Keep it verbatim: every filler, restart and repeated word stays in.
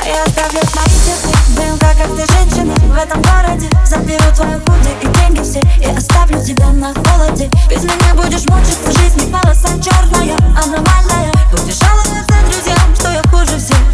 я оставлю свои черты, дымка, как ты женщина в этом городе. Заберу твои худи и деньги все и оставлю тебя на холоде. Без меня будешь мучиться, жизнь не полоса черная, аномальная. Будешь жаловаться друзьям, что я хуже всех.